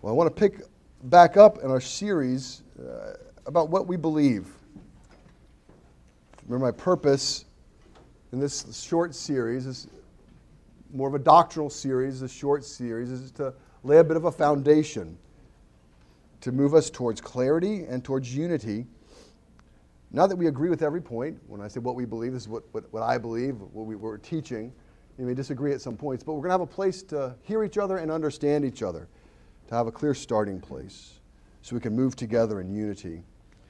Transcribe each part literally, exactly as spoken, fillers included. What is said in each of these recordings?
Well, I want to pick back up in our series uh, about what we believe. Remember, my purpose in this short series is more of a doctrinal series. This short series is to lay a bit of a foundation to move us towards clarity and towards unity. Not that we agree with every point. When I say what we believe, this is what, what, what I believe, what we, we're teaching. You may disagree at some points, but we're going to have a place to hear each other and understand each other, to have a clear starting place so we can move together in unity.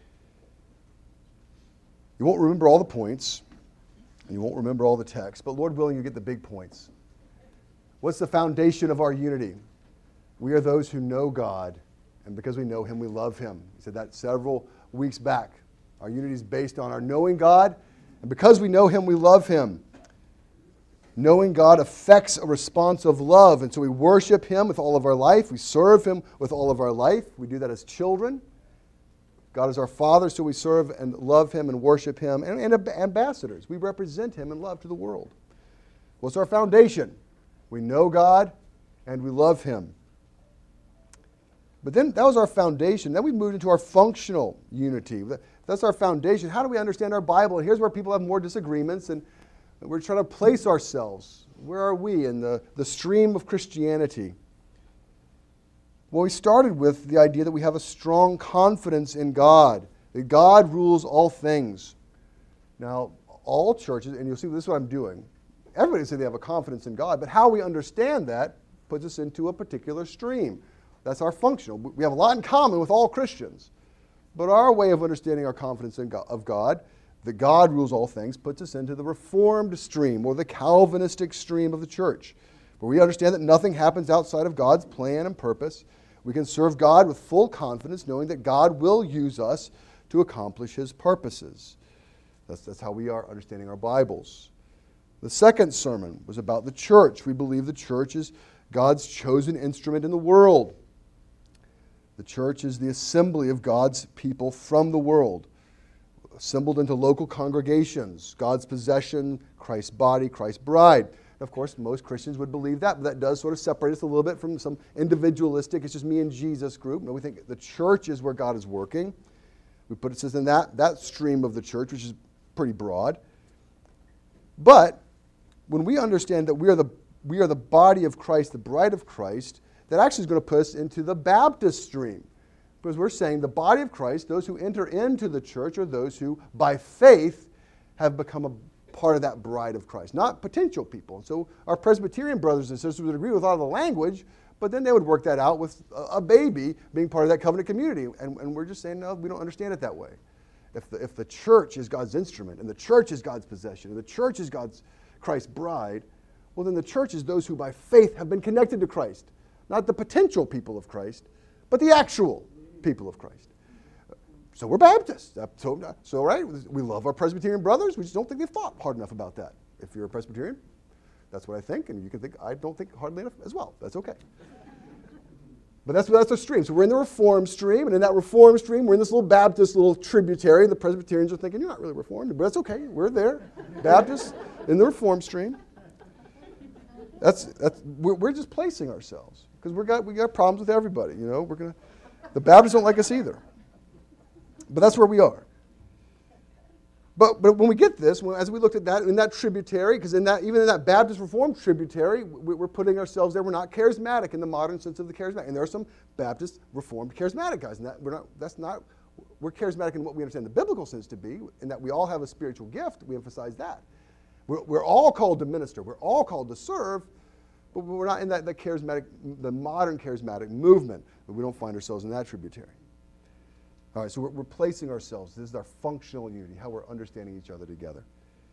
You won't remember all the points, and you won't remember all the text, but Lord willing, you get the big points. What's the foundation of our unity? We are those who know God, and because we know Him, we love Him. He said that several weeks back. Our unity is based on our knowing God, and because we know Him, we love Him. Knowing God affects a response of love, and so we worship Him with all of our life. We serve Him with all of our life. We do that as children. God is our Father, so we serve and love Him and worship Him. And, and ambassadors, we represent Him in love to the world. What's our foundation? We know God and we love Him. But then that was our foundation. Then we moved into our functional unity. That's our foundation. How do we understand our Bible? And here's where people have more disagreements, and we're trying to place ourselves. Where are we in the, the stream of Christianity? Well, we started with the idea that we have a strong confidence in God, that God rules all things. Now, all churches, and you'll see this is what I'm doing, everybody says they have a confidence in God, but how we understand that puts us into a particular stream. That's our functional. We have a lot in common with all Christians, but our way of understanding our confidence in God, of God, that God rules all things, puts us into the Reformed stream or the Calvinistic stream of the church, where we understand that nothing happens outside of God's plan and purpose. We can serve God with full confidence, knowing that God will use us to accomplish His purposes. That's, that's how we are understanding our Bibles. The second sermon was about the church. We believe the church is God's chosen instrument in the world. The church is the assembly of God's people from the world, assembled into local congregations, God's possession, Christ's body, Christ's bride. And of course, most Christians would believe that, but that does sort of separate us a little bit from some individualistic, it's just me and Jesus group. No, we think the church is where God is working. We put it in that, that stream of the church, which is pretty broad. But when we understand that we are the we are the body of Christ, the bride of Christ, that actually is going to put us into the Baptist stream. Because we're saying the body of Christ, those who enter into the church are those who, by faith, have become a part of that bride of Christ, not potential people. And so our Presbyterian brothers and sisters would agree with a lot of the language, but then they would work that out with a baby being part of that covenant community. And, and we're just saying, no, we don't understand it that way. If the, if the church is God's instrument, and the church is God's possession, and the church is God's Christ's bride, well, then the church is those who by faith have been connected to Christ. Not the potential people of Christ, but the actual people of Christ. So we're Baptists. So, so right, we love our Presbyterian brothers. We just don't think they've thought hard enough about that. If you're a Presbyterian, that's what I think, and you can think I don't think hardly enough as well. That's okay. But that's that's our stream. So we're in the Reformed stream, and in that Reformed stream, we're in this little Baptist little tributary. The Presbyterians are thinking, you're not really Reformed, but that's okay. We're there. Baptists in the Reformed stream. That's that's we're, we're just placing ourselves because we got we got problems with everybody. You know, we're gonna. The Baptists don't like us either. But that's where we are. But but when we get this, when, as we looked at that in that tributary, because in that even in that Baptist Reformed tributary, we, we're putting ourselves there. We're not charismatic in the modern sense of the charismatic, and there are some Baptist Reformed charismatic guys, and that we're not. That's not. We're charismatic in what we understand the biblical sense to be, in that we all have a spiritual gift. We emphasize that. We're, we're all called to minister. We're all called to serve, but we're not in that, that charismatic, the modern charismatic movement. But we don't find ourselves in that tributary. All right, so we're, we're placing ourselves. This is our functional unity, how we're understanding each other together.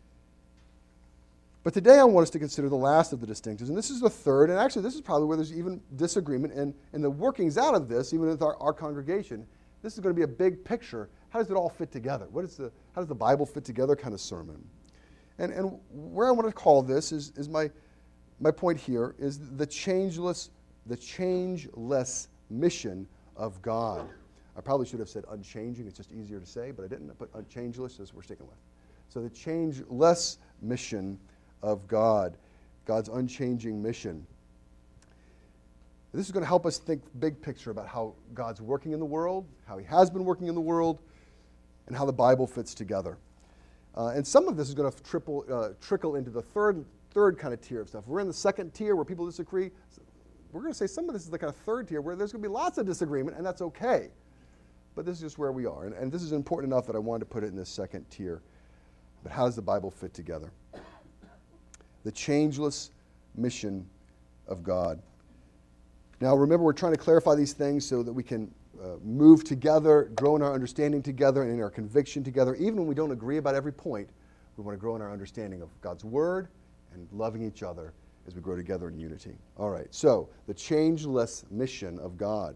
But today I want us to consider the last of the distinctives, and this is the third, and actually this is probably where there's even disagreement, and, and the workings out of this, even with our, our congregation, this is going to be a big picture. How does it all fit together? What is the, how does the Bible fit together kind of sermon? And, and where I want to call this is, is my, my point here is the changeless, the changeless mission of God. I probably should have said unchanging. It's just easier to say, but I didn't. I put unchangeless as we're sticking with. So the changeless mission of God, God's unchanging mission. This is going to help us think big picture about how God's working in the world, how he has been working in the world, and how the Bible fits together. Uh, and some of this is going to triple, uh, trickle into the third, third kind of tier of stuff. We're in the second tier where people disagree. We're going to say some of this is the kind of third tier where there's going to be lots of disagreement, and that's okay. But this is just where we are. And, and this is important enough that I wanted to put it in this second tier. But how does the Bible fit together? The changeless mission of God. Now, remember, we're trying to clarify these things so that we can uh, move together, grow in our understanding together, and in our conviction together. Even when we don't agree about every point, we want to grow in our understanding of God's Word and loving each other as we grow together in unity. All right, so the changeless mission of God.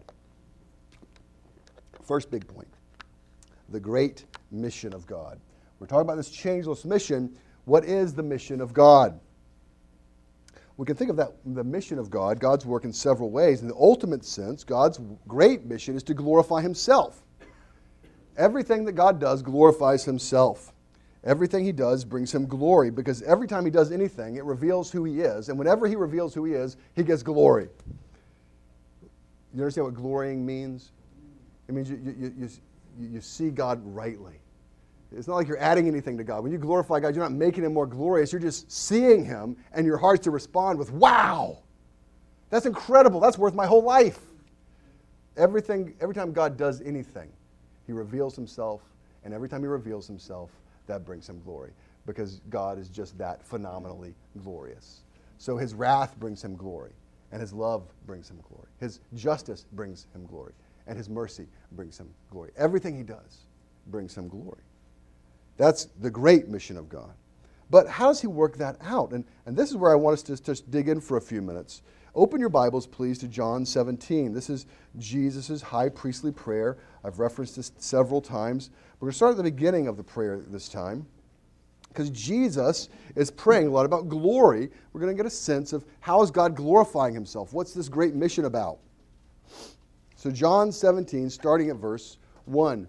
First big point, the great mission of God. We're talking about this changeless mission. What is the mission of God? We can think of that, the mission of God, God's work in several ways. In the ultimate sense, God's great mission is to glorify himself. Everything that God does glorifies himself. Everything he does brings him glory, because every time he does anything, it reveals who he is. And whenever he reveals who he is, he gets glory. You understand what glorying means? It means you, you, you, you, you see God rightly. It's not like you're adding anything to God. When you glorify God, you're not making him more glorious. You're just seeing him, and your heart's to respond with, wow, that's incredible. That's worth my whole life. Everything, every time God does anything, he reveals himself, and every time he reveals himself, that brings him glory, because God is just that phenomenally glorious. So his wrath brings him glory, and his love brings him glory. His justice brings him glory, and his mercy brings him glory. Everything he does brings him glory. That's the great mission of God. But how does he work that out? And, and this is where I want us to just dig in for a few minutes. Open your Bibles, please, to John seventeen. This is Jesus' high priestly prayer. I've referenced this several times. We're going to start at the beginning of the prayer this time, because Jesus is praying a lot about glory. We're going to get a sense of how is God glorifying himself? What's this great mission about? So John seventeen, starting at verse one.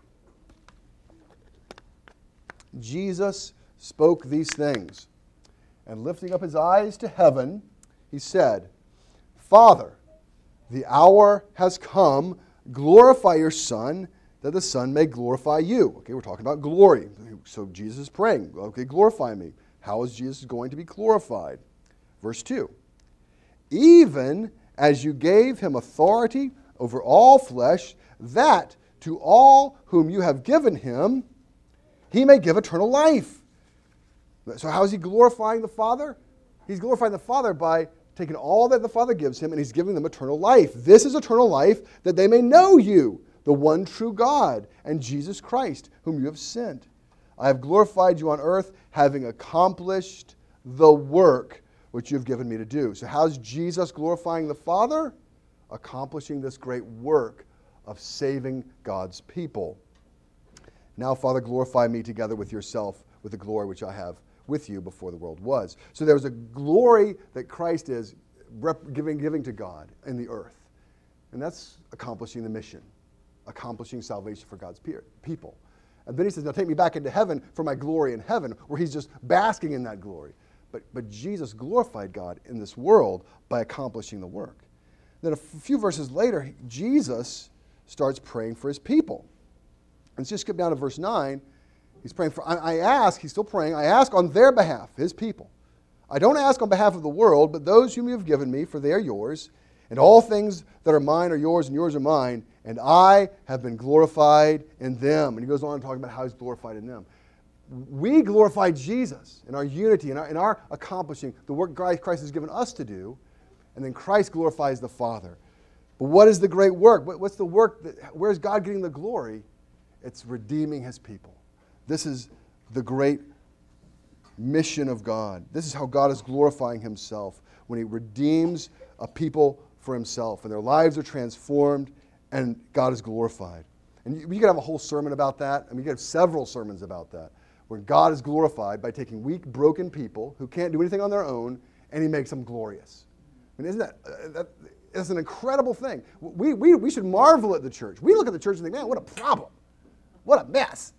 Jesus spoke these things, and lifting up his eyes to heaven, he said, Father, the hour has come. Glorify your Son, that the Son may glorify you. Okay, we're talking about glory. So Jesus is praying, okay, glorify me. How is Jesus going to be glorified? Verse two, even as you gave him authority over all flesh, that to all whom you have given him, he may give eternal life. So how is he glorifying the Father? He's glorifying the Father by taking all that the Father gives him, and he's giving them eternal life. This is eternal life, that they may know you, the one true God, and Jesus Christ, whom you have sent. I have glorified you on earth, having accomplished the work which you have given me to do. So how's Jesus glorifying the Father? Accomplishing this great work of saving God's people. Now, Father, glorify me together with yourself, with the glory which I have with you before the world was. So there's a glory that Christ is rep- giving, giving to God in the earth. And that's accomplishing the mission, accomplishing salvation for God's pe- people. And then he says, now take me back into heaven for my glory in heaven, where he's just basking in that glory. But, but Jesus glorified God in this world by accomplishing the work. Then a f- few verses later, Jesus starts praying for his people. Let's just skip down to verse nine. He's praying for, I, I ask, he's still praying, I ask on their behalf, his people. I don't ask on behalf of the world, but those whom you have given me, for they are yours. And all things that are mine are yours, and yours are mine. And I have been glorified in them. And he goes on talking about how he's glorified in them. We glorify Jesus in our unity, in our, in our accomplishing the work Christ has given us to do. And then Christ glorifies the Father. But what is the great work? What's the work? That, where's God getting the glory? It's redeeming his people. This is the great mission of God. This is how God is glorifying himself, when he redeems a people for himself, and their lives are transformed, and God is glorified. And you, you could have a whole sermon about that. I mean, you could have several sermons about that, where God is glorified by taking weak, broken people who can't do anything on their own, and he makes them glorious. I mean, isn't that, uh, that that's an incredible thing? We, we, we should marvel at the church. We look at the church and think, man, what a problem. What a mess.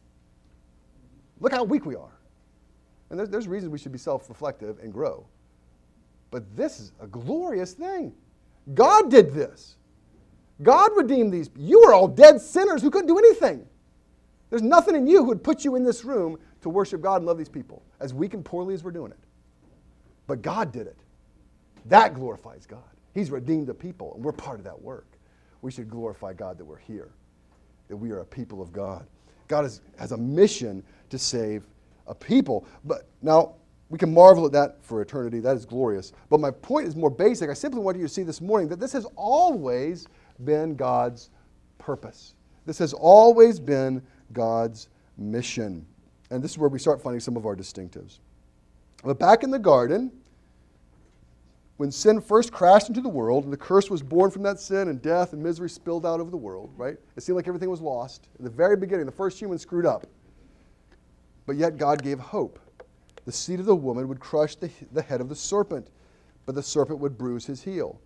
Look how weak we are. And there's, there's reasons we should be self-reflective and grow. But this is a glorious thing. God did this. God redeemed these. You were all dead sinners who couldn't do anything. There's nothing in you who would put you in this room to worship God and love these people, as weak and poorly as we're doing it. But God did it. That glorifies God. He's redeemed the people, and we're part of that work. We should glorify God that we're here, that we are a people of God. God is, has a mission to save a people. But now, we can marvel at that for eternity. That is glorious. But my point is more basic. I simply want you to see this morning that this has always been God's purpose. This has always been God's mission. And this is where we start finding some of our distinctives. But back in the garden, when sin first crashed into the world, and the curse was born from that sin, and death and misery spilled out over the world, right? It seemed like everything was lost. In the very beginning, the first human screwed up. But yet God gave hope. The seed of the woman would crush the, the head of the serpent, but the serpent would bruise his heel.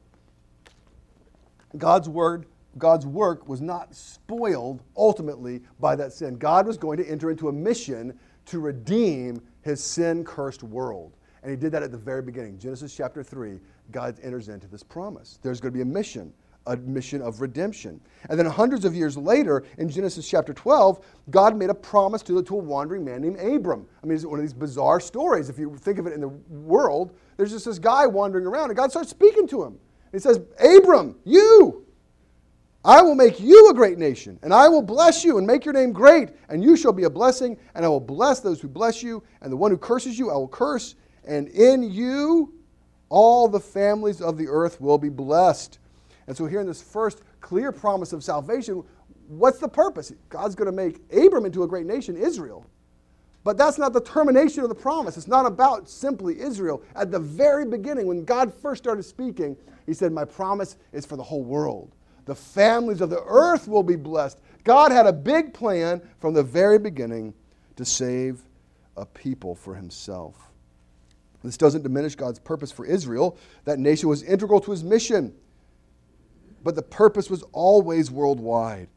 God's word, God's work was not spoiled ultimately by that sin. God was going to enter into a mission to redeem his sin-cursed world. And he did that at the very beginning. Genesis chapter three, God enters into this promise. There's going to be a mission, a mission of redemption. And then hundreds of years later, in Genesis chapter twelve, God made a promise to, to a wandering man named Abram. I mean, it's one of these bizarre stories. If you think of it in the world, there's just this guy wandering around, and God starts speaking to him. He says, Abram, you, I will make you a great nation, and I will bless you and make your name great, and you shall be a blessing, and I will bless those who bless you, and the one who curses you I will curse, and in you all the families of the earth will be blessed. And so here in this first clear promise of salvation, what's the purpose? God's going to make Abram into a great nation, Israel. But that's not the termination of the promise. It's not about simply Israel. At the very beginning, when God first started speaking, he said, my promise is for the whole world. The families of the earth will be blessed. God had a big plan from the very beginning to save a people for himself. This doesn't diminish God's purpose for Israel. That nation was integral to his mission. But the purpose was always worldwide.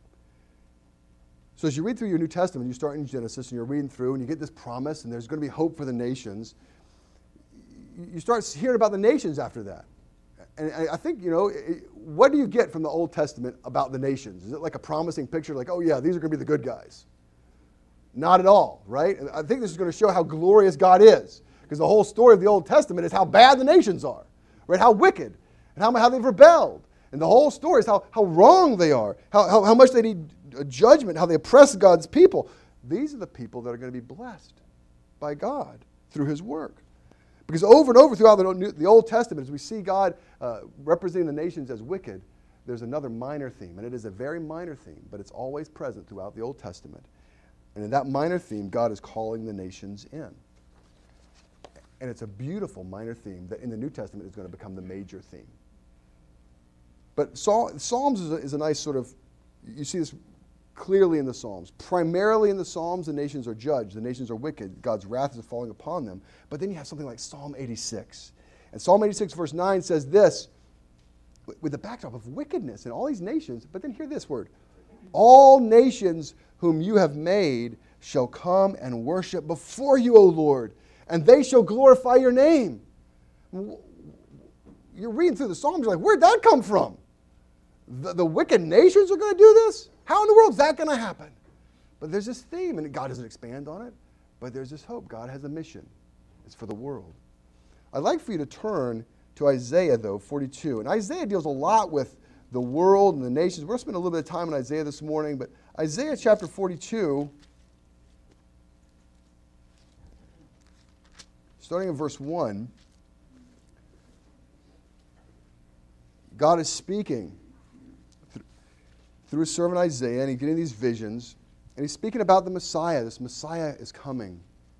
So as you read through your New Testament, you start in Genesis and you're reading through and you get this promise and there's going to be hope for the nations. You start hearing about the nations after that. And I think, you know, what do you get from the Old Testament about the nations? Is it like a promising picture like, oh yeah, these are going to be the good guys? Not at all, right? And I think this is going to show how glorious God is. Because the whole story of the Old Testament is how bad the nations are, right? How wicked, and how, how they've rebelled. And the whole story is how, how wrong they are, how, how, how much they need a judgment, how they oppress God's people. These are the people that are going to be blessed by God through his work. Because over and over throughout the, the Old Testament, as we see God uh, representing the nations as wicked, there's another minor theme. And it is a very minor theme, but it's always present throughout the Old Testament. And in that minor theme, God is calling the nations in. And it's a beautiful minor theme that in the New Testament is going to become the major theme. But Psalms is a, is a nice sort of, you see this clearly in the Psalms. Primarily in the Psalms, the nations are judged. The nations are wicked. God's wrath is falling upon them. But then you have something like Psalm eighty-six. And Psalm eighty-six verse nine says this, with the backdrop of wickedness in all these nations. But then hear this word. All nations whom you have made shall come and worship before you, O Lord, and they shall glorify your name. You're reading through the Psalms, you're like, where'd that come from? The, the wicked nations are going to do this? How in the world is that going to happen? But there's this theme, and God doesn't expand on it, but there's this hope. God has a mission. It's for the world. I'd like for you to turn to Isaiah, though, forty-two. And Isaiah deals a lot with the world and the nations. We're going to spend a little bit of time in Isaiah this morning, but Isaiah chapter forty-two, starting in verse one, God is speaking through his servant Isaiah, and he's getting these visions, and he's speaking about the Messiah. This Messiah is coming.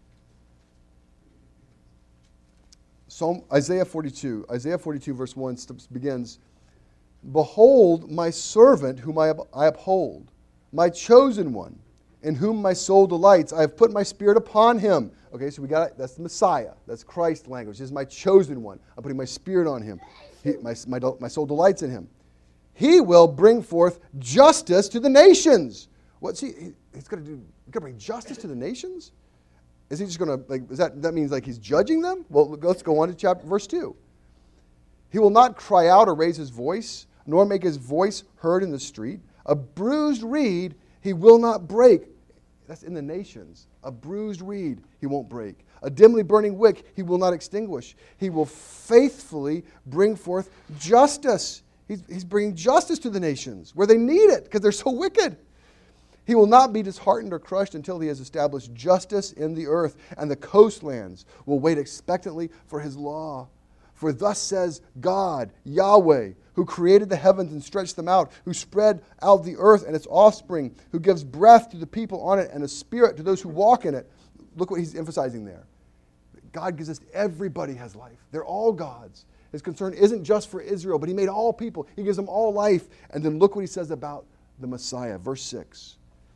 Psalm, Isaiah forty-two, Isaiah forty-two verse one begins, behold my servant whom I, I uphold, my chosen one, in whom my soul delights. I have put my spirit upon him. Okay, so we got it. That's the Messiah. That's Christ language. This is my chosen one. I'm putting my spirit on him. He, my, my, my soul delights in him. He will bring forth justice to the nations. What's he? he he's going to do. He's going to bring justice to the nations? Is he just going to, like, is that, that means like he's judging them? Well, let's go on to chapter, verse two. He will not cry out or raise his voice, nor make his voice heard in the street. A bruised reed he will not break. That's in the nations. A bruised reed he won't break. A dimly burning wick he will not extinguish. He will faithfully bring forth justice. He's, he's bringing justice to the nations where they need it because they're so wicked. He will not be disheartened or crushed until he has established justice in the earth, and the coastlands will wait expectantly for his law. For thus says God, Yahweh, who created the heavens and stretched them out, who spread out the earth and its offspring, who gives breath to the people on it and a spirit to those who walk in it. Look what he's emphasizing there. God gives us, everybody has life. They're all God's. His concern isn't just for Israel, but he made all people. He gives them all life. And then look what he says about the Messiah. Verse six.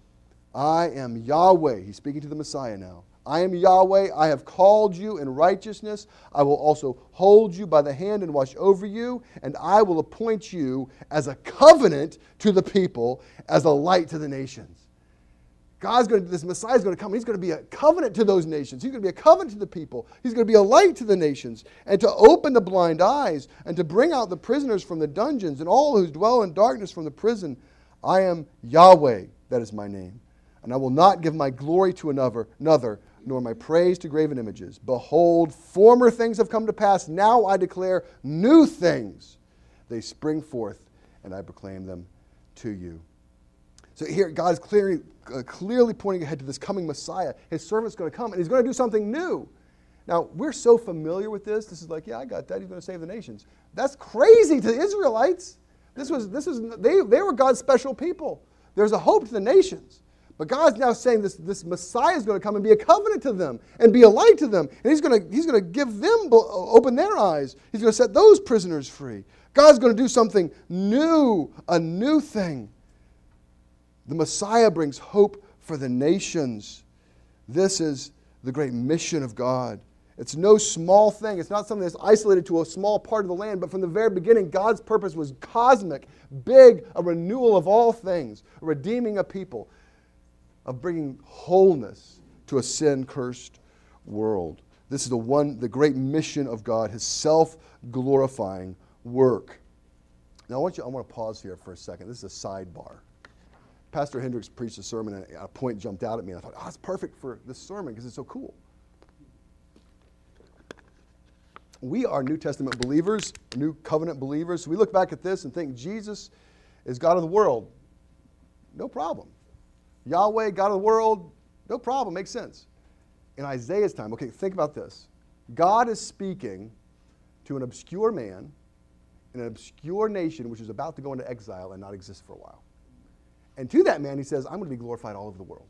I am Yahweh. He's speaking to the Messiah now. I am Yahweh. I have called you in righteousness. I will also hold you by the hand and watch over you. And I will appoint you as a covenant to the people, as a light to the nations. God's going to, this Messiah is going to come. He's going to be a covenant to those nations. He's going to be a covenant to the people. He's going to be a light to the nations, and to open the blind eyes, and to bring out the prisoners from the dungeons, and all who dwell in darkness from the prison. I am Yahweh, that is my name. And I will not give my glory to another, another, nor my praise to graven images. Behold, former things have come to pass. Now I declare new things. They spring forth, and I proclaim them to you. So here, God is clearly, uh, clearly pointing ahead to this coming Messiah. His servant's going to come, and he's going to do something new. Now, we're so familiar with this. This is like, yeah, I got that. He's going to save the nations. That's crazy to the Israelites. This was, this was, they, they were God's special people. There's a hope to the nations. But God's now saying this, this Messiah is going to come and be a covenant to them and be a light to them. And he's going to, he's going to give them, open their eyes. He's going to set those prisoners free. God's going to do something new, a new thing. The Messiah brings hope for the nations. This is the great mission of God. It's no small thing. It's not something that's isolated to a small part of the land, but from the very beginning, God's purpose was cosmic, big, a renewal of all things, a redeeming a people, of bringing wholeness to a sin-cursed world. This is the one, the great mission of God, his self-glorifying work. Now I want you, I want to pause here for a second. This is a sidebar. Pastor Hendricks preached a sermon, and a point jumped out at me, and I thought, oh, it's perfect for this sermon because it's so cool. We are New Testament believers, New Covenant believers. So we look back at this and think Jesus is God of the world. No problem. Yahweh, God of the world, no problem, makes sense. In Isaiah's time, okay, think about this. God is speaking to an obscure man in an obscure nation which is about to go into exile and not exist for a while. And to that man, he says, I'm going to be glorified all over the world.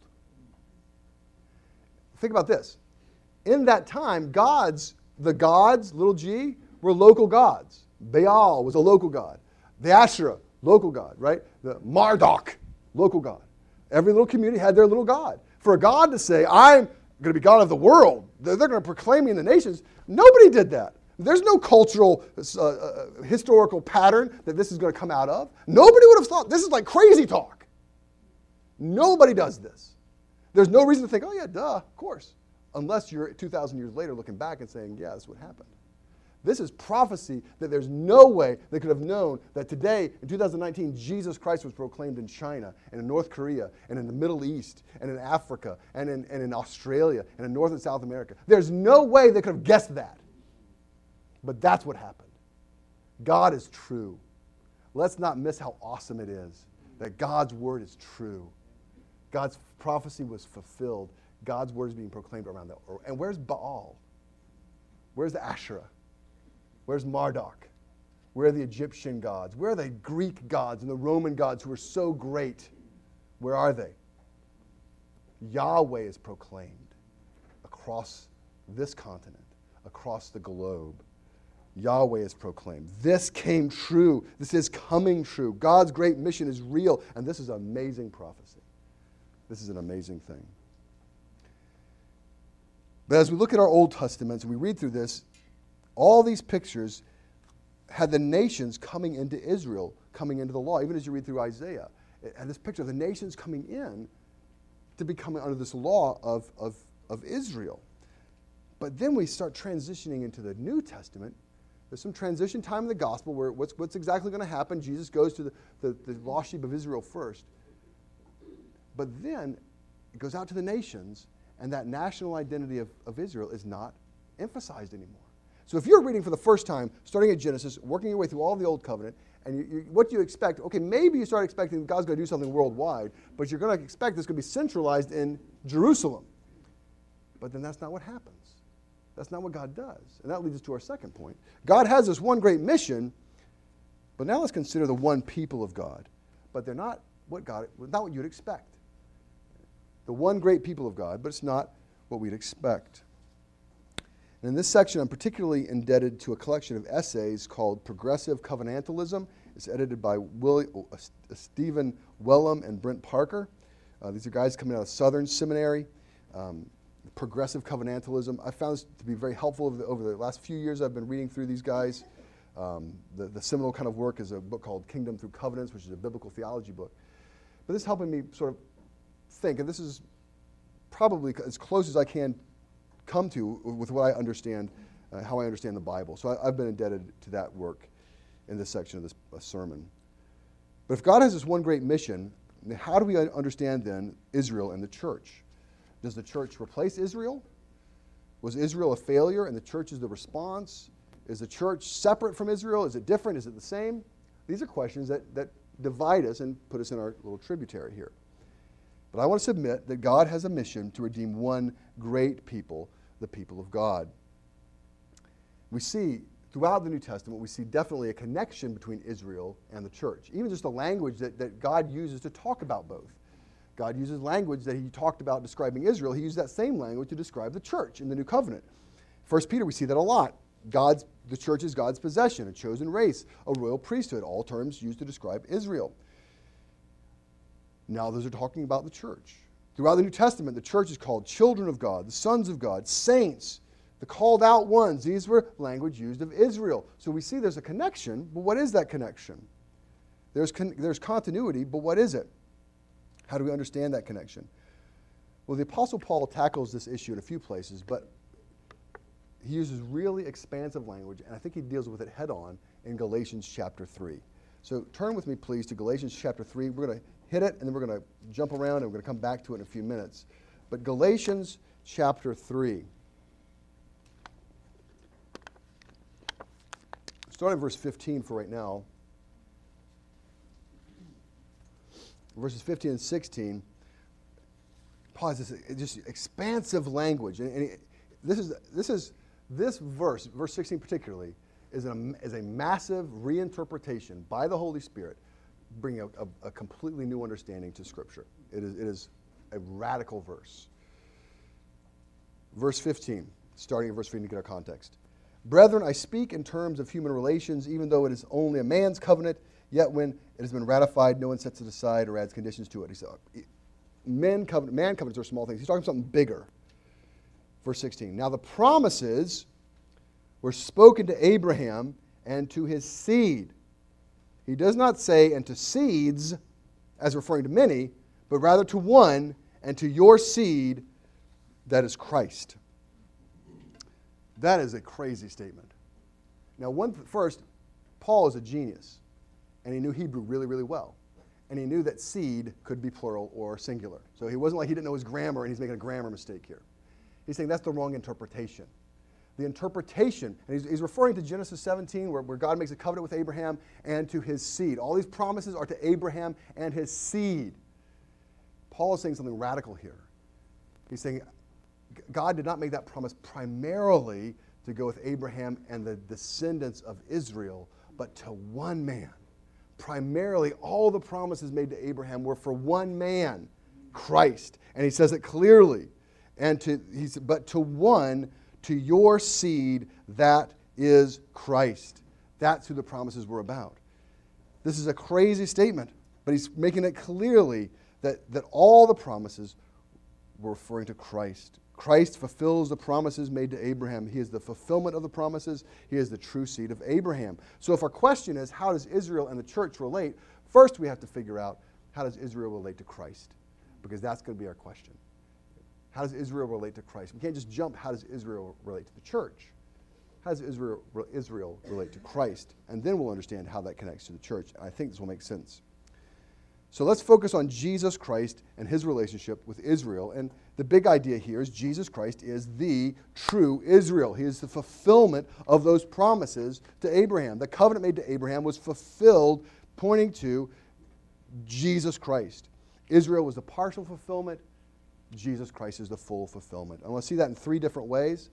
Think about this. In that time, gods, the gods, little g, were local gods. Baal was a local god. The Asherah, local god, right? The Marduk, local god. Every little community had their little god. For a God to say, I'm going to be God of the world, they're, they're going to proclaim me in the nations, nobody did that. There's no cultural, uh, uh, historical pattern that this is going to come out of. Nobody would have thought, this is like crazy talk. Nobody does this. There's no reason to think, oh yeah, duh, of course. Unless you're two thousand years later looking back and saying, yeah, that's what happened. This is prophecy that there's no way they could have known that today, in two thousand nineteen, Jesus Christ was proclaimed in China and in North Korea and in the Middle East and in Africa and in, and in Australia and in North and South America. There's no way they could have guessed that. But that's what happened. God is true. Let's not miss how awesome it is that God's word is true. God's prophecy was fulfilled. God's word is being proclaimed around the world. And where's Baal? Where's the Asherah? Where's Marduk? Where are the Egyptian gods? Where are the Greek gods and the Roman gods who are so great? Where are they? Yahweh is proclaimed across this continent, across the globe. Yahweh is proclaimed. This came true. This is coming true. God's great mission is real, and this is amazing prophecy. This is an amazing thing. But as we look at our Old Testaments and we read through this, all these pictures had the nations coming into Israel, coming into the law. Even as you read through Isaiah, it had this picture of the nations coming in to be coming under this law of, of, of Israel. But then we start transitioning into the New Testament, There's some transition time in the gospel where what's, what's exactly going to happen. Jesus goes to the, the, the lost sheep of Israel first. But then it goes out to the nations, and that national identity of, of Israel is not emphasized anymore. So if you're reading for the first time, starting at Genesis, working your way through all the Old Covenant, and you, you, what do you expect? Okay, maybe you start expecting God's going to do something worldwide, but you're going to expect this going to be centralized in Jerusalem. But then that's not what happens. That's not what God does. And that leads us to our second point. God has this one great mission, but now let's consider the one people of God. But they're not what God, not what you'd expect. The one great people of God, but it's not what we'd expect. And in this section, I'm particularly indebted to a collection of essays called Progressive Covenantalism. It's edited by Will, uh, Stephen Wellum and Brent Parker. Uh, these are guys coming out of Southern Seminary. Um, Progressive Covenantalism. I found this to be very helpful over the, over the last few years. I've been reading through these guys. Um, the, the seminal kind of work is a book called Kingdom Through Covenants, which is a biblical theology book. But this is helping me sort of think, and this is probably as close as I can come to with what I understand, uh, how I understand the Bible. So I, I've been indebted to that work in this section of this uh, sermon. But if God has this one great mission, how do we understand then Israel and the church? Does the church replace Israel? Was Israel a failure and the church is the response? Is the church separate from Israel? Is it different? Is it the same? These are questions that, that divide us and put us in our little tributary here. But I want to submit that God has a mission to redeem one great people, the people of God. We see throughout the New Testament, we see definitely a connection between Israel and the church. Even just the language that, that God uses to talk about both. God uses language that he talked about describing Israel. He used that same language to describe the church in the New Covenant. First Peter, we see that a lot. God's, the church is God's possession, a chosen race, a royal priesthood, all terms used to describe Israel. Now those are talking about the church. Throughout the New Testament, the church is called children of God, the sons of God, saints, the called out ones. These were language used of Israel. So we see there's a connection, but what is that connection? There's, con- there's continuity, but what is it? How do we understand that connection? Well, the Apostle Paul tackles this issue in a few places, but he uses really expansive language, and I think he deals with it head on in Galatians chapter three. So turn with me, please, to Galatians chapter three. We're going to hit it, and then we're going to jump around, and we're going to come back to it in a few minutes. But Galatians chapter three. Start at verse fifteen for right now. Verses fifteen and sixteen, Paul has this just expansive language. And, and he, this is this is this verse, verse sixteen particularly, is, an, is a massive reinterpretation by the Holy Spirit, bringing a, a, a completely new understanding to Scripture. It is, it is a radical verse. Verse fifteen, starting at verse fifteen to get our context. Brethren, I speak in terms of human relations, even though it is only a man's covenant, yet when it has been ratified, no one sets it aside or adds conditions to it. He said, men covenant, man covenants are small things. He's talking something bigger. Verse sixteen. Now the promises were spoken to Abraham and to his seed. He does not say, and to seeds, as referring to many, but rather to one, and to your seed, that is Christ. That is a crazy statement. Now, one first, Paul is a genius. And he knew Hebrew really, really well. And he knew that seed could be plural or singular. So he wasn't like he didn't know his grammar and he's making a grammar mistake here. He's saying that's the wrong interpretation. The interpretation, and he's, he's referring to Genesis seventeen where, where God makes a covenant with Abraham and to his seed. All these promises are to Abraham and his seed. Paul is saying something radical here. He's saying God did not make that promise primarily to go with Abraham and the descendants of Israel, but to one man. Primarily, all the promises made to Abraham were for one man, Christ. And he says it clearly. And to he said, but to one, to your seed, that is Christ. That's who the promises were about. This is a crazy statement, but he's making it clearly that, that all the promises were referring to Christ. Christ fulfills the promises made to Abraham. He is the fulfillment of the promises. He is the true seed of Abraham. So if our question is, how does Israel and the church relate? First, we have to figure out, how does Israel relate to Christ? Because that's going to be our question. How does Israel relate to Christ? We can't just jump, how does Israel relate to the church? How does Israel, Israel relate to Christ? And then we'll understand how that connects to the church. And I think this will make sense. So let's focus on Jesus Christ and his relationship with Israel. And the big idea here is Jesus Christ is the true Israel. He is the fulfillment of those promises to Abraham. The covenant made to Abraham was fulfilled, pointing to Jesus Christ. Israel was the partial fulfillment. Jesus Christ is the full fulfillment. I want to see that in three different ways.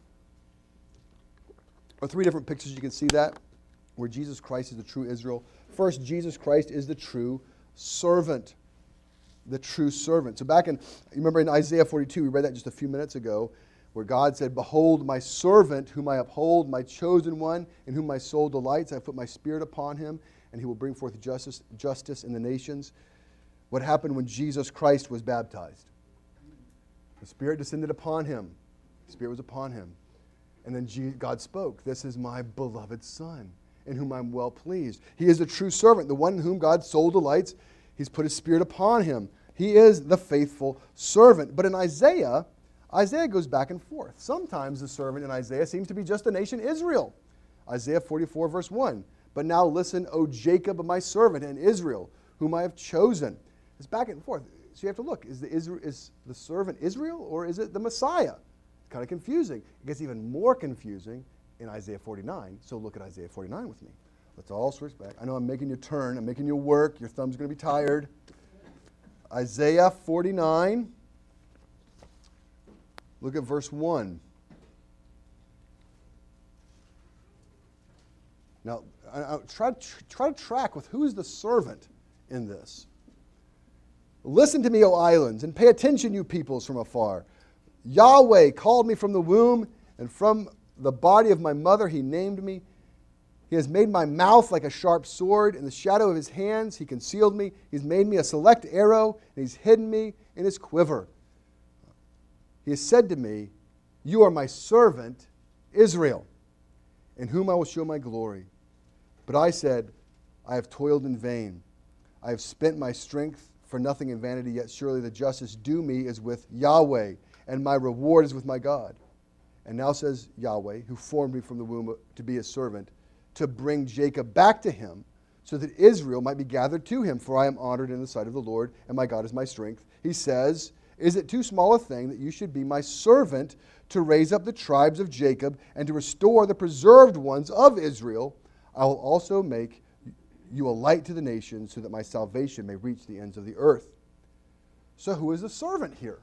Or three different pictures you can see that, where Jesus Christ is the true Israel. First, Jesus Christ is the true servant. The true servant. So back in, you remember in Isaiah forty-two, we read that just a few minutes ago, where God said, "Behold my servant, whom I uphold, my chosen one, in whom my soul delights. I have put my spirit upon him, and he will bring forth justice, justice in the nations." What happened when Jesus Christ was baptized? The Spirit descended upon him. The Spirit was upon him. And then God spoke, "This is my beloved Son, in whom I'm well pleased." He is the true servant, the one in whom God's soul delights. He's put his Spirit upon him. He is the faithful servant. But in Isaiah, Isaiah goes back and forth. Sometimes the servant in Isaiah seems to be just the nation Israel. Isaiah forty-four, verse one. "But now listen, O Jacob, my servant, and Israel, whom I have chosen." It's back and forth. So you have to look, is the, Israel, is the servant Israel, or is it the Messiah? It's kind of confusing. It gets even more confusing in Isaiah forty-nine. So look at Isaiah forty-nine with me. Let's all switch back. I know I'm making you turn. I'm making you work. Your thumb's going to be tired. Isaiah forty-nine. Look at verse one. Now, I, I, try, try to track with who is the servant in this. "Listen to me, O islands, and pay attention, you peoples from afar. Yahweh called me from the womb, and from the body of my mother he named me. He has made my mouth like a sharp sword. In the shadow of his hands he concealed me. He's made me a select arrow, and he's hidden me in his quiver. He has said to me, 'You are my servant, Israel, in whom I will show my glory.' But I said, 'I have toiled in vain. I have spent my strength for nothing in vanity, yet surely the justice due me is with Yahweh, and my reward is with my God.' And now says Yahweh, who formed me from the womb to be his servant, to bring Jacob back to him, so that Israel might be gathered to him. For I am honored in the sight of the Lord, and my God is my strength. He says, 'Is it too small a thing that you should be my servant to raise up the tribes of Jacob and to restore the preserved ones of Israel? I will also make you a light to the nations, so that my salvation may reach the ends of the earth.'" So who is the servant here?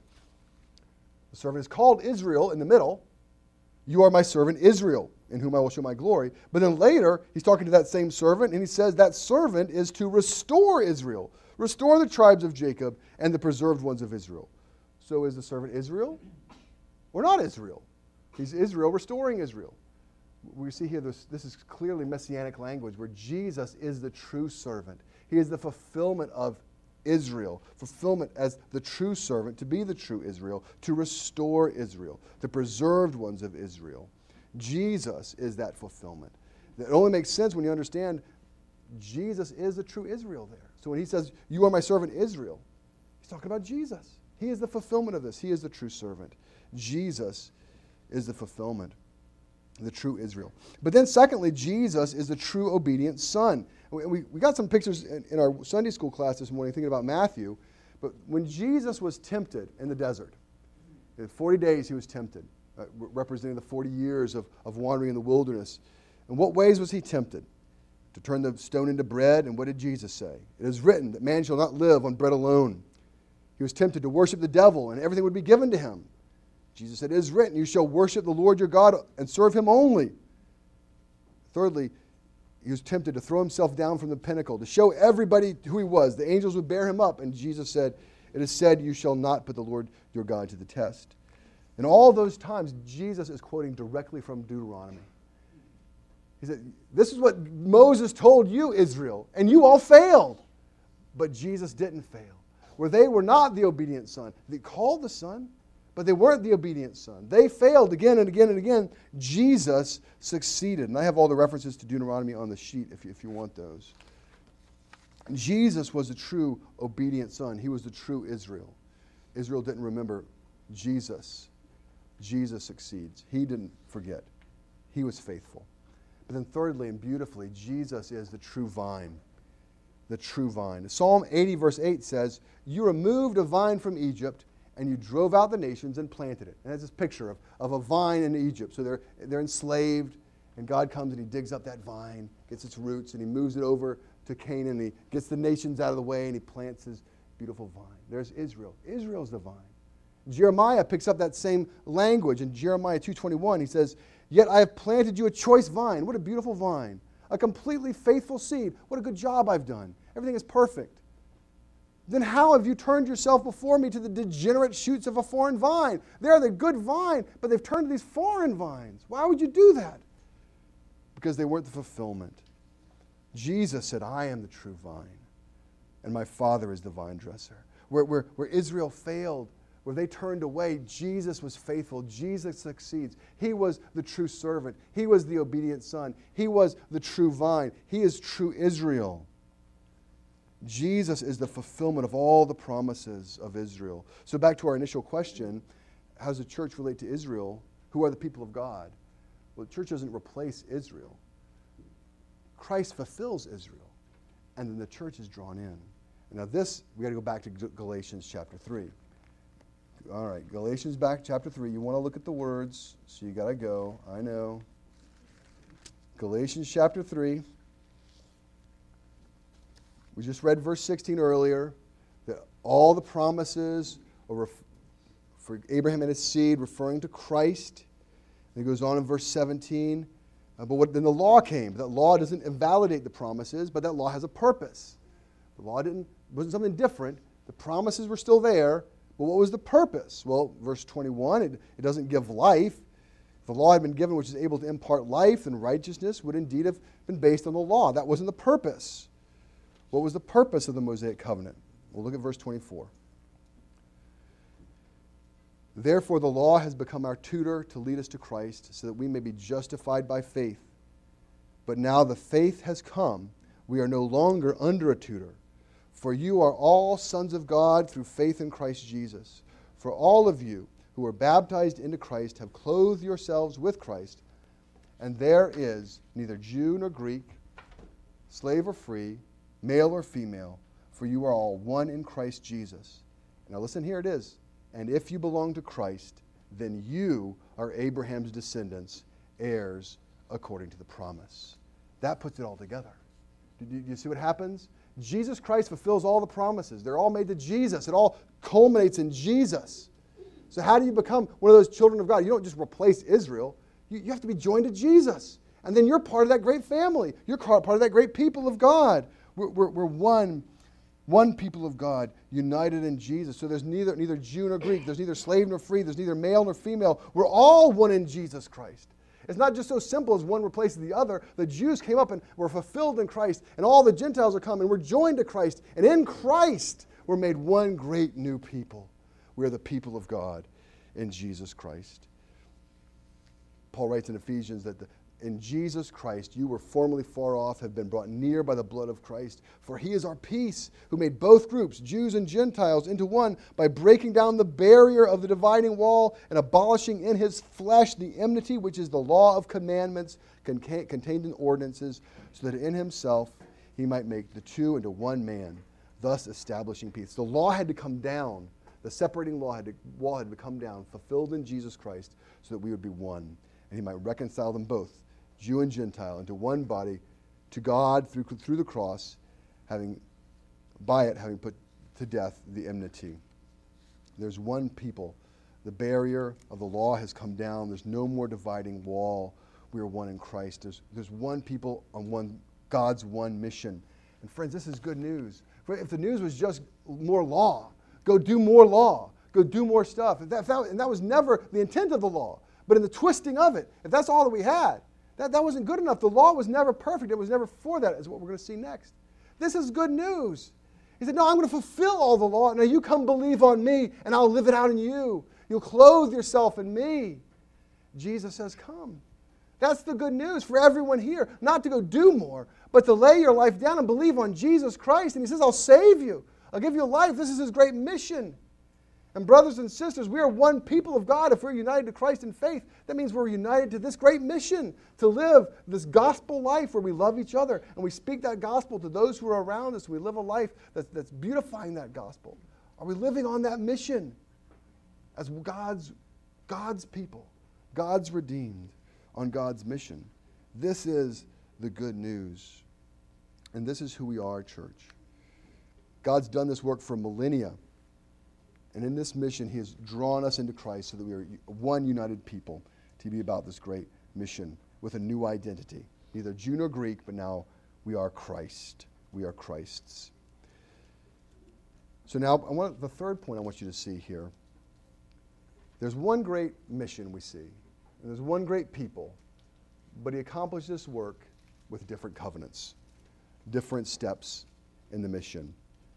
The servant is called Israel in the middle. "You are my servant Israel, in whom I will show my glory." But then later, he's talking to that same servant, and he says that servant is to restore Israel, restore the tribes of Jacob and the preserved ones of Israel. So is the servant Israel or not Israel? He's Israel restoring Israel. We see here this, this is clearly messianic language where Jesus is the true servant. He is the fulfillment of Israel, fulfillment as the true servant, to be the true Israel, to restore Israel, the preserved ones of Israel. Jesus is that fulfillment. It only makes sense when you understand Jesus is the true Israel there. So when he says, "You are my servant Israel," he's talking about Jesus. He is the fulfillment of this. He is the true servant. Jesus is the fulfillment. The true Israel. But then secondly, Jesus is the true obedient son. We, we, we got some pictures in, in our Sunday school class this morning thinking about Matthew. But when Jesus was tempted in the desert, in forty days he was tempted, uh, representing the forty years of, of wandering in the wilderness. In what ways was he tempted? To turn the stone into bread. And what did Jesus say? "It is written that man shall not live on bread alone." He was tempted to worship the devil, and everything would be given to him. Jesus said, "It is written, you shall worship the Lord your God and serve him only." Thirdly, he was tempted to throw himself down from the pinnacle, to show everybody who he was. The angels would bear him up, and Jesus said, "It is said, you shall not put the Lord your God to the test." In all those times, Jesus is quoting directly from Deuteronomy. He said, "This is what Moses told you, Israel, and you all failed." But Jesus didn't fail. Where they were not the obedient son. They called the son, but they weren't the obedient son. They failed again and again and again. Jesus succeeded. And I have all the references to Deuteronomy on the sheet if you, if you want those. Jesus was the true obedient son. He was the true Israel. Israel didn't remember Jesus. Jesus succeeds. He didn't forget. He was faithful. But then thirdly and beautifully, Jesus is the true vine. The true vine. Psalm eighty verse eight says, you removed a vine from Egypt and you drove out the nations and planted it. And that's this picture of, of a vine in Egypt. So they're, they're enslaved, and God comes and he digs up that vine, gets its roots, and he moves it over to Canaan, and he gets the nations out of the way, and he plants his beautiful vine. There's Israel. Israel's the vine. Jeremiah picks up that same language. In Jeremiah two twenty-one, he says, yet I have planted you a choice vine. What a beautiful vine. A completely faithful seed. What a good job I've done. Everything is perfect. Then how have you turned yourself before me to the degenerate shoots of a foreign vine? They're the good vine, but they've turned to these foreign vines. Why would you do that? Because they weren't the fulfillment. Jesus said, I am the true vine, and my Father is the vine dresser. Where, where, where Israel failed, where they turned away, Jesus was faithful. Jesus succeeds. He was the true servant. He was the obedient son. He was the true vine. He is true Israel. Jesus is the fulfillment of all the promises of Israel. So back to our initial question, how does the church relate to Israel? Who are the people of God? Well, the church doesn't replace Israel. Christ fulfills Israel, and then the church is drawn in. And now this, we got to go back to Galatians chapter three. All right, Galatians back chapter three. You want to look at the words, so you got to go. I know. Galatians chapter three. We just read verse sixteen earlier, that all the promises are for Abraham and his seed, referring to Christ. And it goes on in verse seventeen. Uh, but what, then the law came. That law doesn't invalidate the promises, but that law has a purpose. The law didn't wasn't something different. The promises were still there, but what was the purpose? Well, verse twenty-one, it, it doesn't give life. If the law had been given which is able to impart life, then righteousness would indeed have been based on the law. That wasn't the purpose. What was the purpose of the Mosaic covenant? We'll look at verse twenty-four. Therefore the law has become our tutor to lead us to Christ, so that we may be justified by faith. But now the faith has come, we are no longer under a tutor. For you are all sons of God through faith in Christ Jesus. For all of you who are baptized into Christ have clothed yourselves with Christ. And there is neither Jew nor Greek, slave or free, male or female, for you are all one in Christ Jesus. Now listen, here it is. And if you belong to Christ, then you are Abraham's descendants, heirs according to the promise. That puts it all together. Do you, do you see what happens? Jesus Christ fulfills all the promises. They're all made to Jesus. It all culminates in Jesus. So how do you become one of those children of God? You don't just replace Israel. You, you have to be joined to Jesus. And then you're part of that great family. You're part of that great people of God. We're, we're, we're one, one people of God, united in Jesus. So there's neither, neither Jew nor Greek. There's neither slave nor free. There's neither male nor female. We're all one in Jesus Christ. It's not just so simple as one replaces the other. The Jews came up and were fulfilled in Christ, and all the Gentiles are come and we're joined to Christ. And in Christ, we're made one great new people. We're the people of God in Jesus Christ. Paul writes in Ephesians that the, in Jesus Christ, you were formerly far off, have been brought near by the blood of Christ. For he is our peace, who made both groups, Jews and Gentiles, into one by breaking down the barrier of the dividing wall and abolishing in his flesh the enmity, which is the law of commandments contained in ordinances, so that in himself he might make the two into one man, thus establishing peace. The law had to come down. The separating law had to, wall had to come down, fulfilled in Jesus Christ, so that we would be one. And he might reconcile them both, Jew and Gentile, into one body, to God through, through the cross, having by it having put to death the enmity. There's one people. The barrier of the law has come down. There's no more dividing wall. We are one in Christ. There's, there's one people on one God's one mission. And friends, this is good news. If the news was just more law, go do more law, go do more stuff. If that, if that, and that was never the intent of the law. But in the twisting of it, if that's all that we had, that, that wasn't good enough. The law was never perfect. It was never for that, is what we're going to see next. This is good news. He said, no, I'm going to fulfill all the law. Now you come believe on me, and I'll live it out in you. You'll clothe yourself in me. Jesus says, come. That's the good news for everyone here. Not to go do more, but to lay your life down and believe on Jesus Christ. And he says, I'll save you. I'll give you life. This is his great mission. And brothers and sisters, we are one people of God. If we're united to Christ in faith, that means we're united to this great mission to live this gospel life where we love each other and we speak that gospel to those who are around us. We live a life that's, that's beautifying that gospel. Are we living on that mission as God's, God's people, God's redeemed on God's mission? This is the good news. And this is who we are, church. God's done this work for millennia. And in this mission, he has drawn us into Christ so that we are one united people to be about this great mission with a new identity. Neither Jew nor Greek, but now we are Christ. We are Christ's. So now, I want the third point I want you to see here. There's one great mission we see, and there's one great people, but he accomplished this work with different covenants, different steps in the mission.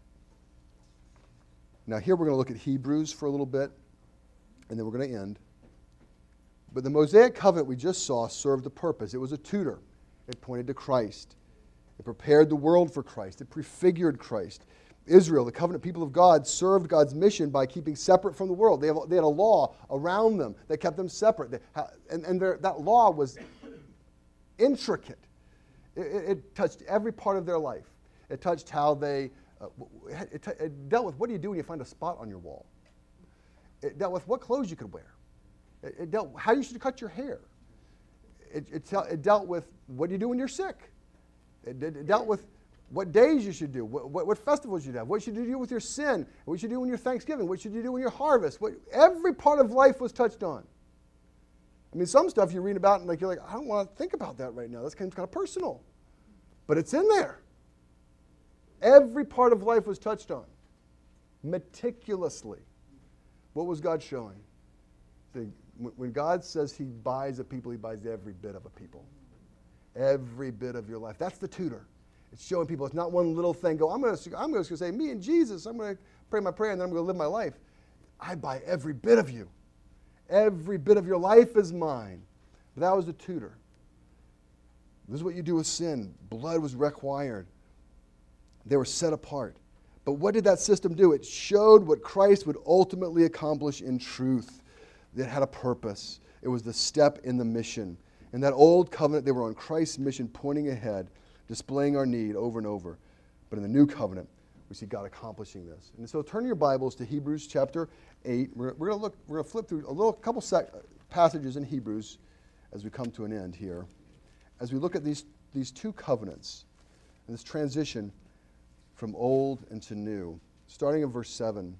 Now here we're going to look at Hebrews for a little bit, and then we're going to end. But the Mosaic covenant we just saw served a purpose. It was a tutor. It pointed to Christ. It prepared the world for Christ. It prefigured Christ. Israel, the covenant people of God, served God's mission by keeping separate from the world. They, have, they had a law around them that kept them separate. They, and and their, that law was intricate. It, it, it touched every part of their life. It touched how they... Uh, it, t- it dealt with what do you do when you find a spot on your wall. It dealt with what clothes you could wear. It, it dealt with how you should cut your hair. It, it, te- it dealt with what do you do when you're sick. It, it, it dealt with what days you should do, what, what, what festivals you should have, what should you do with your sin, what should you do when you're Thanksgiving, what should you do when you're harvest. What, every part of life was touched on. I mean, some stuff you read about and like you're like, I don't want to think about that right now. That's kind of, kind of personal. But it's in there. Every part of life was touched on, meticulously. What was God showing? See, when God says he buys a people, he buys every bit of a people. Every bit of your life. That's the tutor. It's showing people. It's not one little thing. Go, I'm going to I'm going to say, me and Jesus, I'm going to pray my prayer, and then I'm going to live my life. I buy every bit of you. Every bit of your life is mine. But that was the tutor. This is what you do with sin. Blood was required. They were set apart. But what did that system do? It showed what Christ would ultimately accomplish in truth. It had a purpose. It was the step in the mission. In that old covenant, they were on Christ's mission, pointing ahead, displaying our need over and over. But in the new covenant, we see God accomplishing this. And so turn your Bibles to Hebrews chapter eight. We're, we're going to look. We're going to flip through a little couple sec- passages in Hebrews as we come to an end here. As we look at these, these two covenants and this transition from old into new. Starting in verse seven.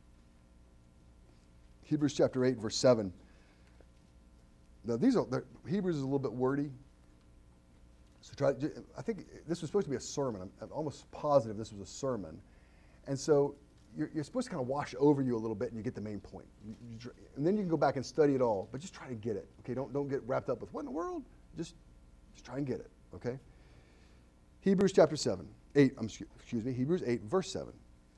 Hebrews chapter eight, verse seven. Now these are, Hebrews is a little bit wordy. So try, I think this was supposed to be a sermon. I'm, I'm almost positive this was a sermon. And so you're, you're supposed to kind of wash over you a little bit and you get the main point. You, you, and then you can go back and study it all, but just try to get it. Okay, don't, don't get wrapped up with what in the world? Just, just try and get it, okay? Hebrews chapter seven. eight, um, excuse me, Hebrews eight, verse seven.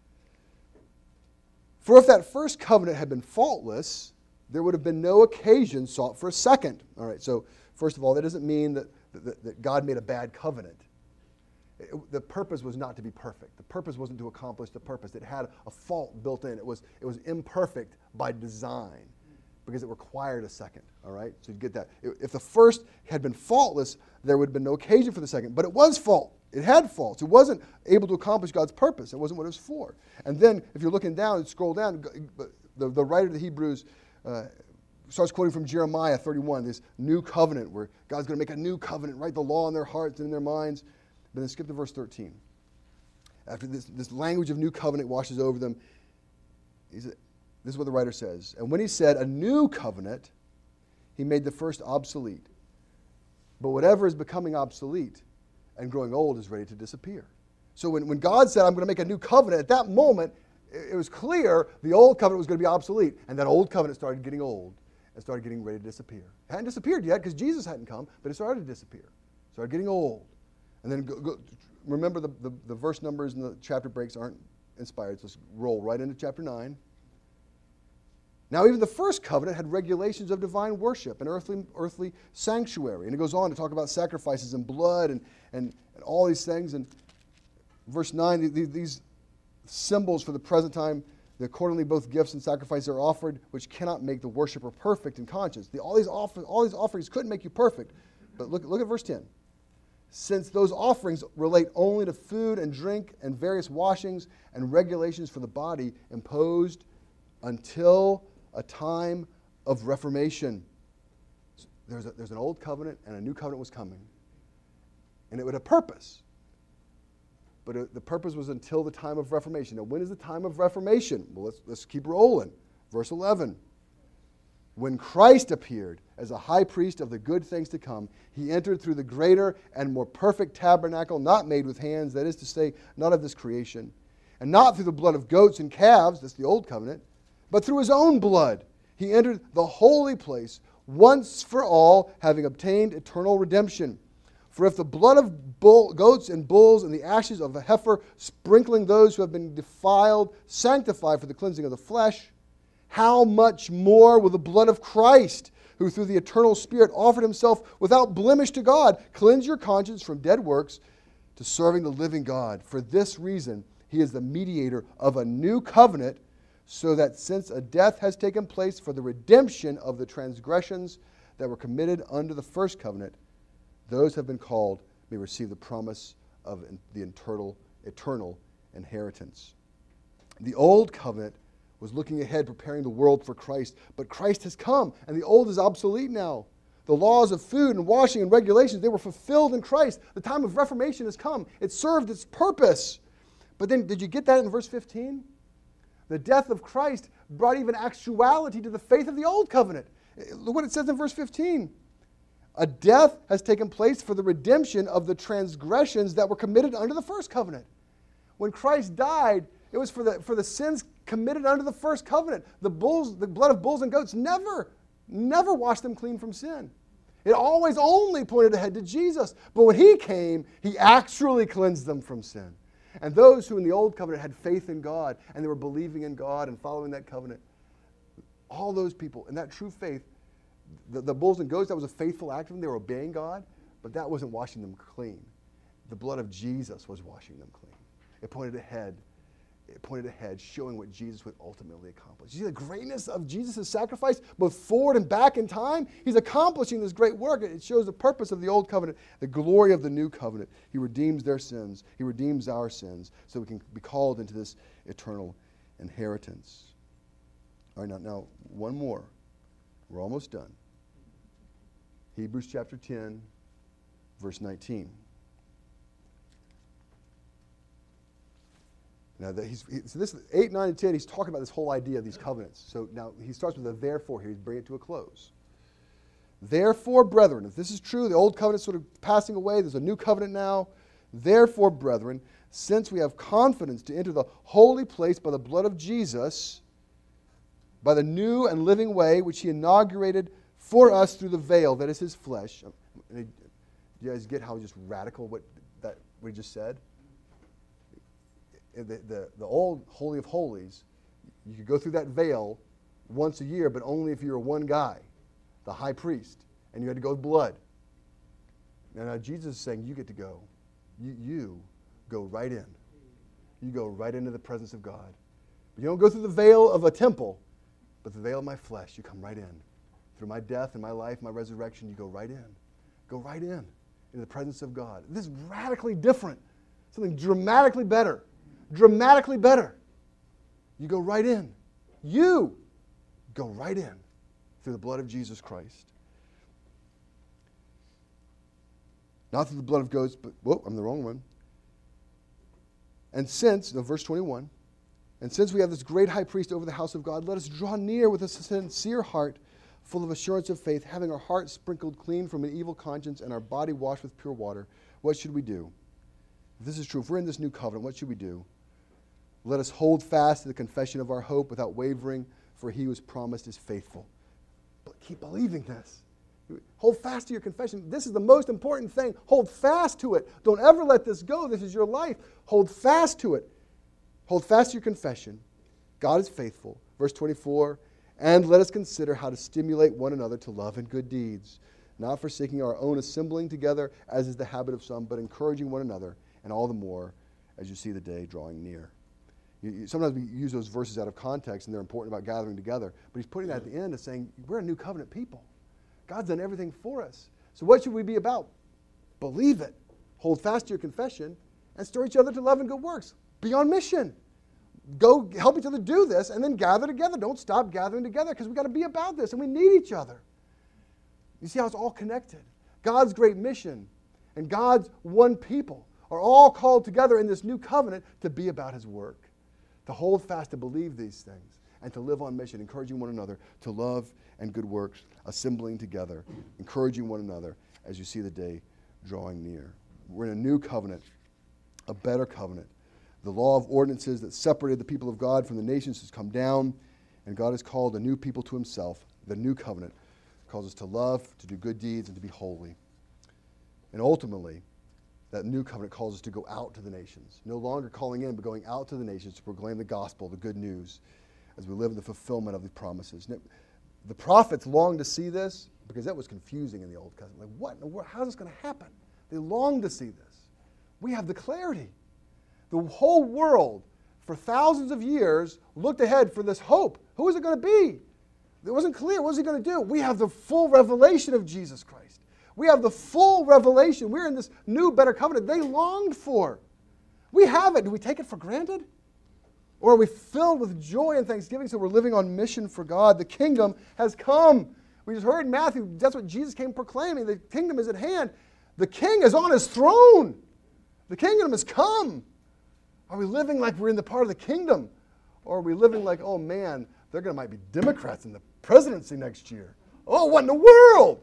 For if that first covenant had been faultless, there would have been no occasion sought for a second. All right, so first of all, that doesn't mean that, that, that God made a bad covenant. It, the purpose was not to be perfect. The purpose wasn't to accomplish the purpose. It had a fault built in. It was, it was imperfect by design because it required a second. All right, so you get that. If the first had been faultless, there would have been no occasion for the second. But it was fault. It had faults. It wasn't able to accomplish God's purpose. It wasn't what it was for. And then, if you're looking down, scroll down, the, the writer of the Hebrews uh, starts quoting from Jeremiah thirty-one, this new covenant where God's going to make a new covenant, write the law in their hearts and in their minds. But then skip to verse thirteen. After this, this language of new covenant washes over them, he said, this is what the writer says. And when he said a new covenant, he made the first obsolete. But whatever is becoming obsolete and growing old is ready to disappear. So when, when God said, I'm going to make a new covenant, at that moment, it, it was clear the old covenant was going to be obsolete. And that old covenant started getting old and started getting ready to disappear. It hadn't disappeared yet because Jesus hadn't come, but it started to disappear. It started getting old. And then go, go, remember the, the, the verse numbers and the chapter breaks aren't inspired, so let's roll right into chapter nine. Now even the first covenant had regulations of divine worship and earthly, earthly sanctuary. And it goes on to talk about sacrifices and blood and, and, and all these things. And verse nine, these, these symbols for the present time Accordingly, both gifts and sacrifices are offered, which cannot make the worshiper perfect in conscience. The, all, these offer, all these offerings couldn't make you perfect. But look, look at verse ten. Since those offerings relate only to food and drink and various washings and regulations for the body imposed until a time of reformation. There's, a, there's an old covenant and a new covenant was coming. And it would have purpose. But it, the purpose was until the time of reformation. Now, when is the time of reformation? Well, let's, let's keep rolling. Verse eleven. When Christ appeared as a high priest of the good things to come, he entered through the greater and more perfect tabernacle, not made with hands, that is to say, not of this creation, and not through the blood of goats and calves, that's the old covenant, but through his own blood. He entered the holy place once for all, having obtained eternal redemption. For if the blood of bull, goats and bulls and the ashes of a heifer, sprinkling those who have been defiled, sanctify for the cleansing of the flesh, how much more will the blood of Christ, who through the eternal Spirit offered himself without blemish to God, cleanse your conscience from dead works to serving the living God? For this reason, he is the mediator of a new covenant, so that since a death has taken place for the redemption of the transgressions that were committed under the first covenant, those who have been called may receive the promise of the eternal, eternal inheritance. The old covenant was looking ahead, preparing the world for Christ. But Christ has come, and the old is obsolete now. The laws of food and washing and regulations, they were fulfilled in Christ. The time of reformation has come. It served its purpose. But then, did you get that in verse fifteen? The death of Christ brought even actuality to the faith of the old covenant. Look what it says in verse fifteen. A death has taken place for the redemption of the transgressions that were committed under the first covenant. When Christ died, it was for the, for the sins committed under the first covenant. The bulls, the blood of bulls and goats never, never washed them clean from sin. It always only pointed ahead to Jesus. But when he came, he actually cleansed them from sin. And those who in the old covenant had faith in God and they were believing in God and following that covenant, all those people in that true faith, the, the bulls and goats, that was a faithful act of them. They were obeying God, but that wasn't washing them clean. The blood of Jesus was washing them clean. It pointed ahead. It pointed ahead, showing what Jesus would ultimately accomplish. You see the greatness of Jesus' sacrifice, both forward and back in time? He's accomplishing this great work. It shows the purpose of the old covenant, the glory of the new covenant. He redeems their sins. He redeems our sins so we can be called into this eternal inheritance. All right, now, now one more. We're almost done. Hebrews chapter ten, verse nineteen. Now, that he's, he, so this eight, nine, and ten, he's talking about this whole idea of these covenants. So now he starts with a therefore here. He's bringing it to a close. Therefore, brethren, if this is true, the old covenant's sort of passing away, there's a new covenant now. Therefore, brethren, since we have confidence to enter the holy place by the blood of Jesus, by the new and living way which he inaugurated for us through the veil, that is his flesh. Do you guys get how just radical what that we just said? The, the, the old Holy of Holies, you could go through that veil once a year, but only if you were one guy, the high priest, and you had to go with blood. Now, now Jesus is saying you get to go. You, you go right in. You go right into the presence of God. But you don't go through the veil of a temple, but the veil of my flesh. You come right in. Through my death and my life, my resurrection, you go right in. Go right in, into the presence of God. This is radically different. Something dramatically better. Dramatically better. You go right in. You go right in through the blood of Jesus Christ. Not through the blood of goats, but, whoa, I'm the wrong one. And since, no, verse twenty-one, and since we have this great high priest over the house of God, let us draw near with a sincere heart, full of assurance of faith, having our hearts sprinkled clean from an evil conscience and our body washed with pure water. What should we do? If this is true, if we're in this new covenant, what should we do? Let us hold fast to the confession of our hope without wavering, for he who was promised is faithful. But keep believing this. Hold fast to your confession. This is the most important thing. Hold fast to it. Don't ever let this go. This is your life. Hold fast to it. Hold fast to your confession. God is faithful. Verse twenty-four, and let us consider how to stimulate one another to love and good deeds, not forsaking our own assembling together, as is the habit of some, but encouraging one another, and all the more as you see the day drawing near. You, you, sometimes we use those verses out of context, and they're important about gathering together. But he's putting that at the end of saying, we're a new covenant people. God's done everything for us. So what should we be about? Believe it. Hold fast to your confession, and stir each other to love and good works. Be on mission. Go help each other do this, and then gather together. Don't stop gathering together, because we've got to be about this, and we need each other. You see how it's all connected? God's great mission and God's one people are all called together in this new covenant to be about his work, to hold fast, to believe these things, and to live on mission, encouraging one another to love and good works, assembling together, encouraging one another as you see the day drawing near. We're in a new covenant, a better covenant. The law of ordinances that separated the people of God from the nations has come down, and God has called a new people to himself. The new covenant calls us to love, to do good deeds, and to be holy. And ultimately, that new covenant calls us to go out to the nations. No longer calling in, but going out to the nations to proclaim the gospel, the good news, as we live in the fulfillment of the promises. Now, the prophets longed to see this because that was confusing in the Old Covenant. Like, what in the world? How is this going to happen? They longed to see this. We have the clarity. The whole world, for thousands of years, looked ahead for this hope. Who is it going to be? It wasn't clear. What was he going to do? We have the full revelation of Jesus Christ. We have the full revelation. We're in this new, better covenant they longed for. We have it. Do we take it for granted? Or are we filled with joy and thanksgiving so we're living on mission for God? The kingdom has come. We just heard in Matthew, that's what Jesus came proclaiming. The kingdom is at hand. The king is on his throne. The kingdom has come. Are we living like we're in the part of the kingdom? Or are we living like, oh man, they're going to might be Democrats in the presidency next year. Oh, what in the world?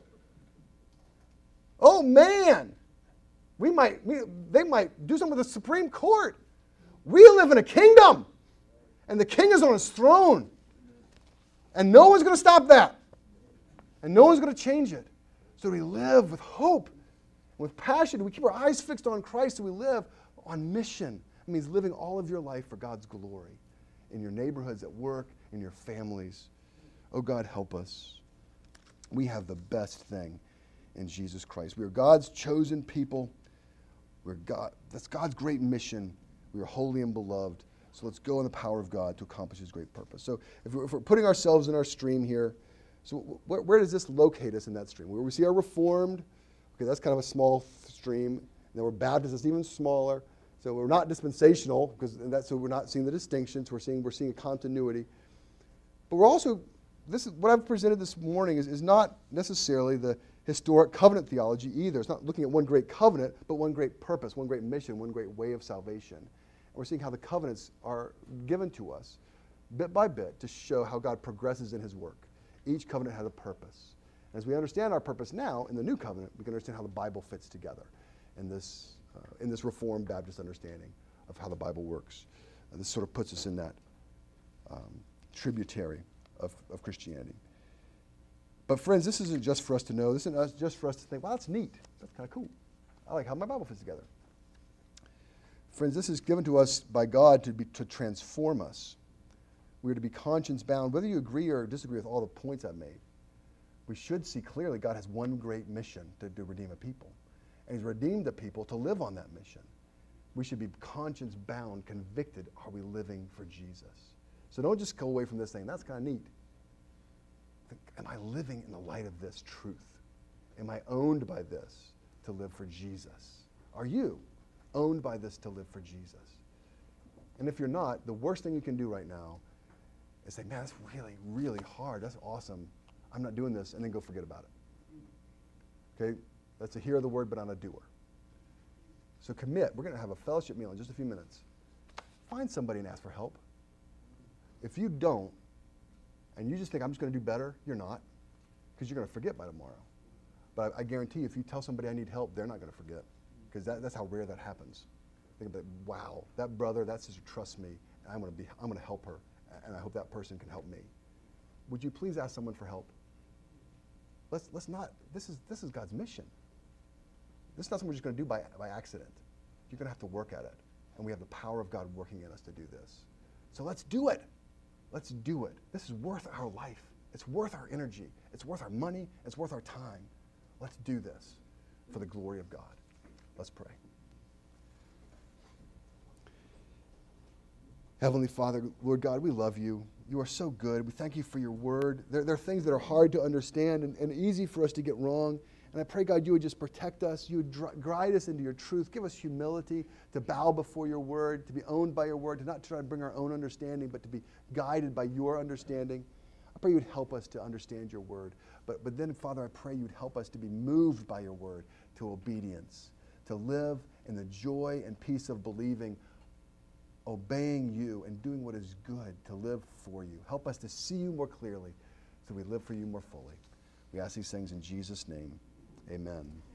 Oh man, we might we, they might do something with the Supreme Court. We live in a kingdom, and the king is on his throne, and no one's going to stop that, and no one's going to change it. So we live with hope, with passion. We keep our eyes fixed on Christ, and we live on mission. It means living all of your life for God's glory, in your neighborhoods, at work, in your families. Oh God, help us. We have the best thing in Jesus Christ. We are God's chosen people. We're God. That's God's great mission. We are holy and beloved. So let's go in the power of God to accomplish his great purpose. So if we're, if we're putting ourselves in our stream here, so where, where does this locate us in that stream? Where we see our Reformed, okay, that's kind of a small stream. And then we're Baptist, it's even smaller. So we're not dispensational, because that's so we're not seeing the distinctions. We're seeing we're seeing a continuity. But we're also, this is what I've presented this morning is, is not necessarily the historic covenant theology either. It's not looking at one great covenant, but one great purpose, one great mission, one great way of salvation. And we're seeing how the covenants are given to us bit by bit to show how God progresses in his work. Each covenant has a purpose. And as we understand our purpose now in the new covenant, we can understand how the Bible fits together in this, uh, in this Reformed Baptist understanding of how the Bible works. And this sort of puts us in that um, tributary of, of Christianity. But friends, this isn't just for us to know. This isn't just for us to think, wow, that's neat. That's kind of cool. I like how my Bible fits together. Friends, this is given to us by God to be to transform us. We are to be conscience-bound. Whether you agree or disagree with all the points I've made, we should see clearly God has one great mission to, to redeem a people. And he's redeemed the people to live on that mission. We should be conscience-bound, convicted. Are we living for Jesus? So don't just go away from this thing. That's kind of neat. Am I living in the light of this truth? Am I owned by this to live for Jesus? Are you owned by this to live for Jesus? And if you're not, the worst thing you can do right now is say, man, that's really, really hard. That's awesome. I'm not doing this, and then go forget about it. Okay? That's a hear of the word, but not a doer. So commit. We're going to have a fellowship meal in just a few minutes. Find somebody and ask for help. If you don't, and you just think, I'm just going to do better, you're not, because you're going to forget by tomorrow. But I, I guarantee you, if you tell somebody I need help, they're not going to forget, because that, that's how rare that happens. Think about, wow, that brother, that sister trusts me, and I'm going to be, I'm going to help her, and I hope that person can help me. Would you please ask someone for help? Let's let's not. This is this is God's mission. This is not something we're just going to do by by accident. You're going to have to work at it, and we have the power of God working in us to do this. So let's do it. Let's do it. This is worth our life. It's worth our energy. It's worth our money. It's worth our time. Let's do this for the glory of God. Let's pray. Heavenly Father, Lord God, we love you. You are so good. We thank you for your word. There, there are things that are hard to understand and, and easy for us to get wrong. And I pray, God, you would just protect us. You would dr- guide us into your truth. Give us humility to bow before your word, to be owned by your word, to not try to bring our own understanding, but to be guided by your understanding. I pray you'd help us to understand your word. But, but then, Father, I pray you'd help us to be moved by your word to obedience, to live in the joy and peace of believing, obeying you and doing what is good, to live for you. Help us to see you more clearly so we live for you more fully. We ask these things in Jesus' name. Amen.